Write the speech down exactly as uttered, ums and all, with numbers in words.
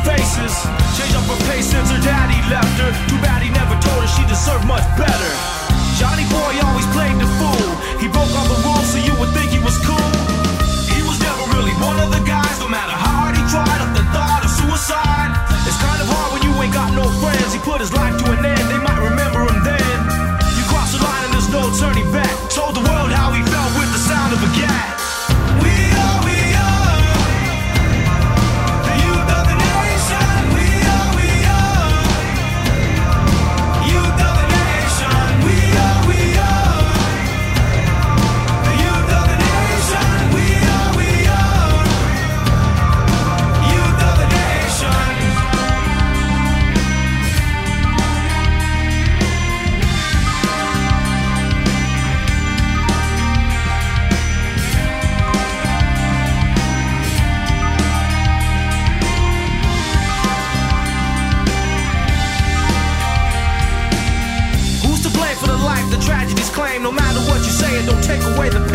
faces. Changed up her pace since her daddy left her. Too bad he never told her she deserved much better. Johnny boy always played the fool. He broke all the rules so you would think he was cool. He was never really one of the guys. No matter how hard he tried, up the thought of suicide. It's kind of hard when you ain't got no friends. He put his life to an end, they might remember him then. You cross the line and there's no turning back. Told the world how he felt with the sound of a gat. We are, we are the youth of the nation. We are, we are youth of the nation. We are, we are the youth of the nation. We are, we are youth of the nation. Who's to blame for the life the tragedies claim? No matter what you say, it don't take away the pain.